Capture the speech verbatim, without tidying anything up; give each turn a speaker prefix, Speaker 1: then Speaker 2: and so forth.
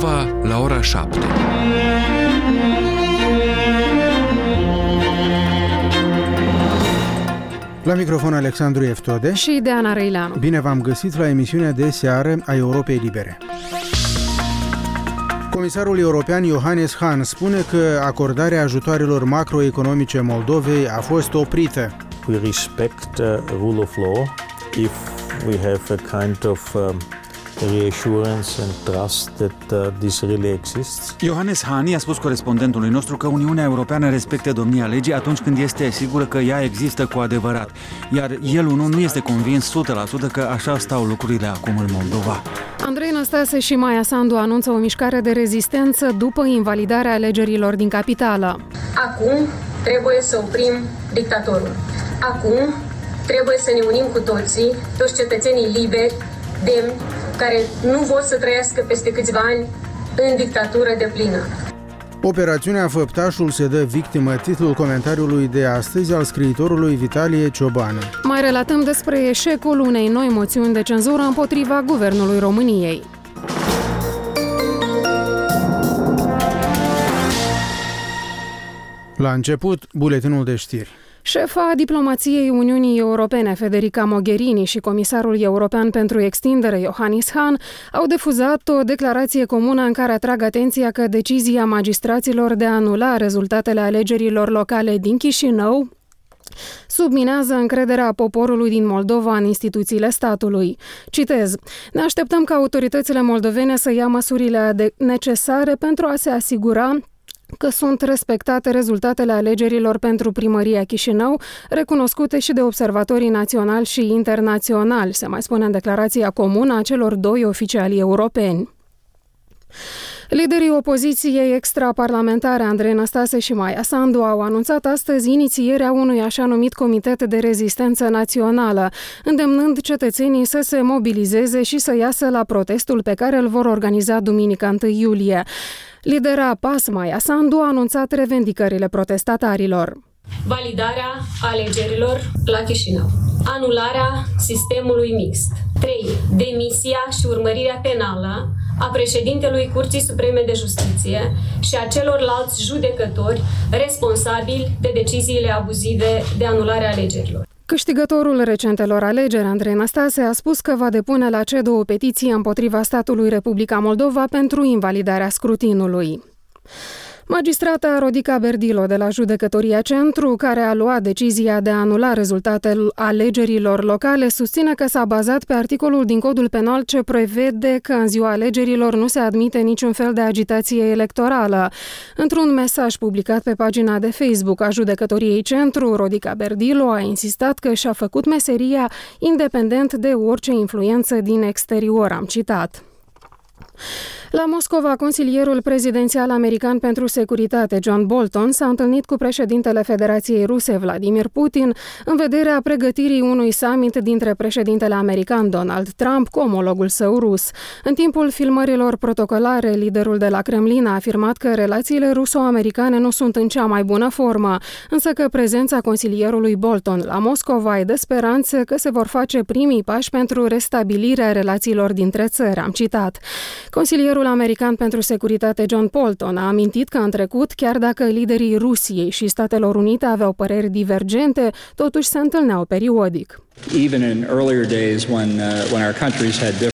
Speaker 1: Moldova la ora șapte.
Speaker 2: La microfon Alexandru Eftode
Speaker 3: și Deana Răileanu.
Speaker 2: Bine v-am găsit la emisiunea de seară a Europei Libere. Comisarul european Johannes Hahn spune că acordarea ajutoarelor macroeconomice Moldovei a fost oprită.
Speaker 4: We respect uh, rule of law if we have a kind of uh, reassurance and trust that uh, this really exists.
Speaker 5: Johannes Hahn i-a spus corespondentului nostru că Uniunea Europeană respectă domnia legii atunci când este sigură că ea există cu adevărat, iar el unul nu este convins o sută la sută că așa stau lucrurile acum în Moldova.
Speaker 3: Andrei Năstase și Maia Sandu anunță o mișcare de rezistență după invalidarea alegerilor din capitală.
Speaker 6: Acum trebuie să oprim dictatorul. Acum trebuie să ne unim cu toții, toți cetățenii liberi, demni, care nu vor să trăiască peste câțiva ani în dictatură deplină.
Speaker 2: Operațiunea Făptașul se dă victimă, titlul comentariului de astăzi al scriitorului Vitalie Ciobană.
Speaker 3: Mai relatăm despre eșecul unei noi moțiuni de cenzură împotriva Guvernului României.
Speaker 2: La început, buletinul de știri.
Speaker 3: Șefa diplomației Uniunii Europene, Federica Mogherini, și comisarul european pentru extindere, Johannes Hahn, au difuzat o declarație comună în care atrag atenția că decizia magistraților de a anula rezultatele alegerilor locale din Chișinău subminează încrederea poporului din Moldova în instituțiile statului. Citez: ne așteptăm ca autoritățile moldovene să ia măsurile necesare pentru a se asigura că sunt respectate rezultatele alegerilor pentru primăria Chișinău, recunoscute și de observatorii naționali și internaționali, se mai spune în declarația comună a celor doi oficiali europeni. Liderii opoziției extraparlamentare Andrei Năstase și Maia Sandu au anunțat astăzi inițierea unui așa numit Comitet de Rezistență Națională, îndemnând cetățenii să se mobilizeze și să iasă la protestul pe care îl vor organiza duminica întâi iulie. Lidera P A S, Maia Sandu, a anunțat revendicările protestatarilor.
Speaker 6: Validarea alegerilor la Chișinău. Anularea sistemului mixt. trei. Demisia și urmărirea penală a președintelui Curții Supreme de Justiție și a celorlalți judecători responsabili de deciziile abuzive de anulare a alegerilor.
Speaker 3: Câștigătorul recentelor alegeri, Andrei Năstase, a spus că va depune la C E D O o petiție împotriva statului Republica Moldova pentru invalidarea scrutinului. Magistrata Rodica Berdilo de la Judecătoria Centru, care a luat decizia de a anula rezultatele alegerilor locale, susține că s-a bazat pe articolul din Codul Penal ce prevede că în ziua alegerilor nu se admite niciun fel de agitație electorală. Într-un mesaj publicat pe pagina de Facebook a Judecătoriei Centru, Rodica Berdilo a insistat că și-a făcut meseria independent de orice influență din exterior, am citat. La Moscova, consilierul prezidențial american pentru securitate, John Bolton, s-a întâlnit cu președintele Federației Ruse, Vladimir Putin, în vederea pregătirii unui summit dintre președintele american Donald Trump cu omologul său rus. În timpul filmărilor protocolare, liderul de la Kremlin a afirmat că relațiile ruso-americane nu sunt în cea mai bună formă, însă că prezența consilierului Bolton la Moscova îi dă speranțe că se vor face primii pași pentru restabilirea relațiilor dintre țări, am citat. Consilierul american pentru securitate John Bolton a amintit că în trecut, chiar dacă liderii Rusiei și Statelor Unite aveau păreri divergente, totuși se întâlneau periodic.
Speaker 7: Even in earlier days when uh, when our countries had